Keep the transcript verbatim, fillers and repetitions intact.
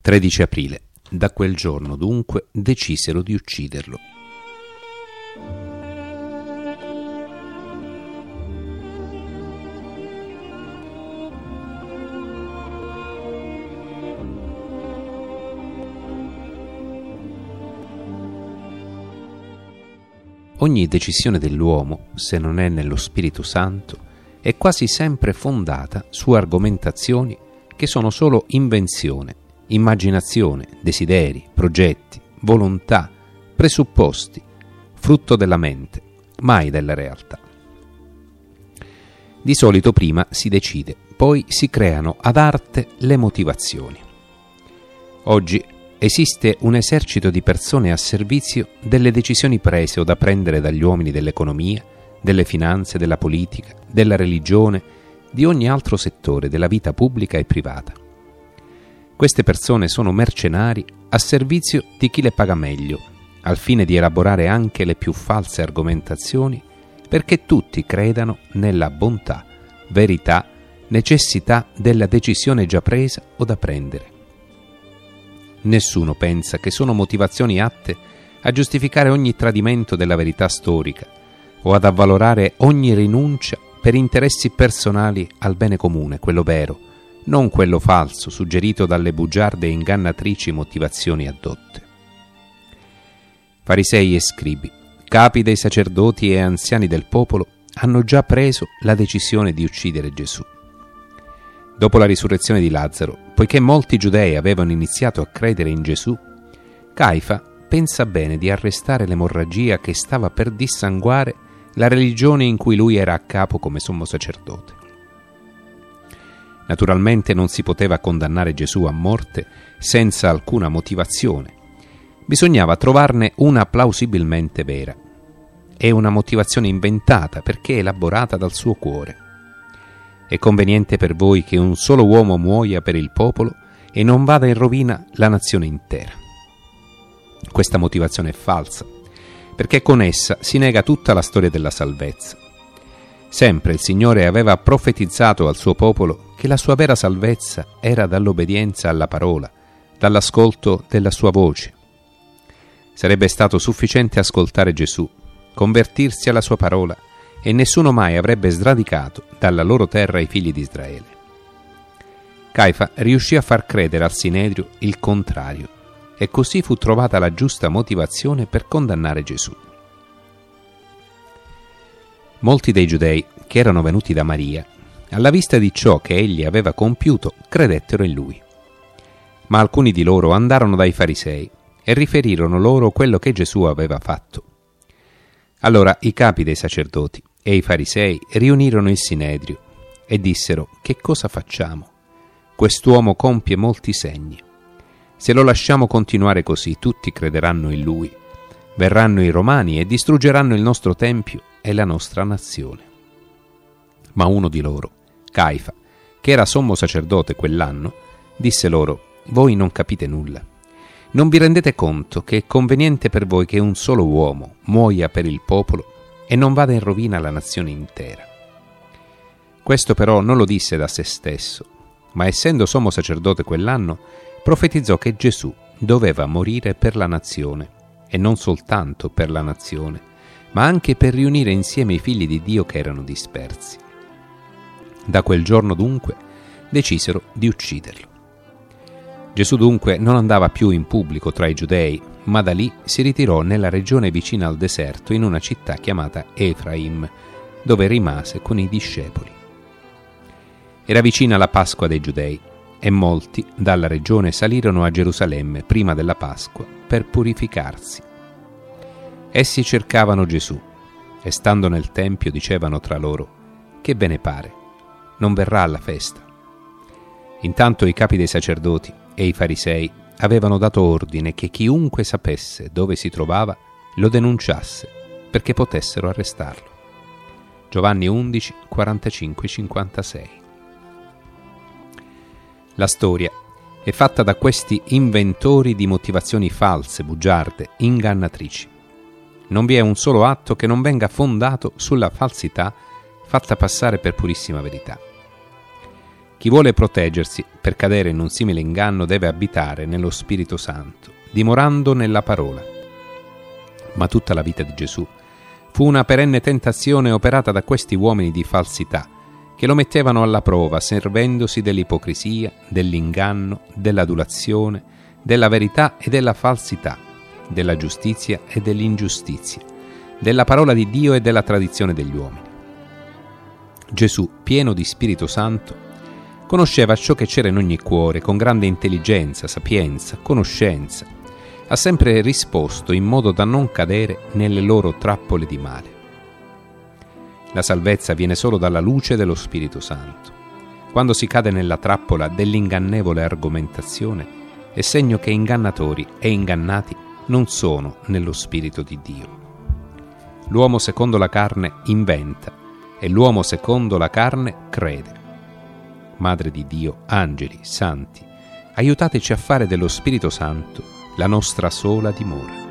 tredici aprile. Da quel giorno, dunque, decisero di ucciderlo. Ogni decisione dell'uomo, se non è nello Spirito Santo, è quasi sempre fondata su argomentazioni che sono solo invenzione, immaginazione, desideri, progetti, volontà, presupposti, frutto della mente, mai della realtà. Di solito prima si decide, poi si creano ad arte le motivazioni. Oggi esiste un esercito di persone a servizio delle decisioni prese o da prendere dagli uomini dell'economia, delle finanze, della politica, della religione, di ogni altro settore della vita pubblica e privata. Queste persone sono mercenari a servizio di chi le paga meglio, al fine di elaborare anche le più false argomentazioni perché tutti credano nella bontà, verità, necessità della decisione già presa o da prendere. Nessuno pensa che sono motivazioni atte a giustificare ogni tradimento della verità storica o ad avvalorare ogni rinuncia per interessi personali al bene comune, quello vero, non quello falso suggerito dalle bugiarde e ingannatrici motivazioni addotte. Farisei e scribi, capi dei sacerdoti e anziani del popolo hanno già preso la decisione di uccidere Gesù. Dopo la risurrezione di Lazzaro, poiché molti giudei avevano iniziato a credere in Gesù, Caifa pensa bene di arrestare l'emorragia che stava per dissanguare la religione in cui lui era a capo come sommo sacerdote. Naturalmente non si poteva condannare Gesù a morte senza alcuna motivazione. Bisognava trovarne una plausibilmente vera. È una motivazione inventata perché elaborata dal suo cuore. È conveniente per voi che un solo uomo muoia per il popolo e non vada in rovina la nazione intera. Questa motivazione è falsa, perché con essa si nega tutta la storia della salvezza. Sempre il Signore aveva profetizzato al suo popolo che la sua vera salvezza era dall'obbedienza alla parola, dall'ascolto della sua voce. Sarebbe stato sufficiente ascoltare Gesù, convertirsi alla sua parola, e nessuno mai avrebbe sradicato dalla loro terra i figli di Israele. Caifa riuscì a far credere al Sinedrio il contrario, e così fu trovata la giusta motivazione per condannare Gesù. Molti dei giudei che erano venuti da Maria, alla vista di ciò che egli aveva compiuto, credettero in lui. Ma alcuni di loro andarono dai farisei e riferirono loro quello che Gesù aveva fatto. Allora i capi dei sacerdoti e i farisei riunirono il Sinedrio e dissero: che cosa facciamo? Quest'uomo compie molti segni. Se lo lasciamo continuare così, tutti crederanno in lui. Verranno i Romani e distruggeranno il nostro tempio e la nostra nazione. Ma uno di loro, Caifa, che era sommo sacerdote quell'anno, disse loro: voi non capite nulla. Non vi rendete conto che è conveniente per voi che un solo uomo muoia per il popolo e non vada in rovina la nazione intera? Questo però non lo disse da se stesso, ma essendo sommo sacerdote quell'anno, profetizzò che Gesù doveva morire per la nazione, e non soltanto per la nazione, ma anche per riunire insieme i figli di Dio che erano dispersi. Da quel giorno dunque decisero di ucciderlo. Gesù dunque non andava più in pubblico tra i giudei, ma da lì si ritirò nella regione vicina al deserto in una città chiamata Efraim, dove rimase con i discepoli. Era vicina la Pasqua dei Giudei e molti dalla regione salirono a Gerusalemme prima della Pasqua per purificarsi. Essi cercavano Gesù e stando nel tempio dicevano tra loro: che ve ne pare? Non verrà alla festa? Intanto i capi dei sacerdoti e i farisei avevano dato ordine che chiunque sapesse dove si trovava lo denunciasse perché potessero arrestarlo. Giovanni undici, quarantacinque cinquantasei. La storia è fatta da questi inventori di motivazioni false, bugiarde, ingannatrici. Non vi è un solo atto che non venga fondato sulla falsità fatta passare per purissima verità. Chi vuole proteggersi per cadere in un simile inganno deve abitare nello Spirito Santo, dimorando nella parola. Ma tutta la vita di Gesù fu una perenne tentazione operata da questi uomini di falsità, che lo mettevano alla prova servendosi dell'ipocrisia, dell'inganno, dell'adulazione, della verità e della falsità, della giustizia e dell'ingiustizia, della parola di Dio e della tradizione degli uomini. Gesù, pieno di Spirito Santo, conosceva ciò che c'era in ogni cuore con grande intelligenza, sapienza, conoscenza. Ha sempre risposto in modo da non cadere nelle loro trappole di male. La salvezza viene solo dalla luce dello Spirito Santo. Quando si cade nella trappola dell'ingannevole argomentazione, è segno che ingannatori e ingannati non sono nello Spirito di Dio. L'uomo secondo la carne inventa e l'uomo secondo la carne crede. Madre di Dio, angeli, santi, aiutateci a fare dello Spirito Santo la nostra sola dimora.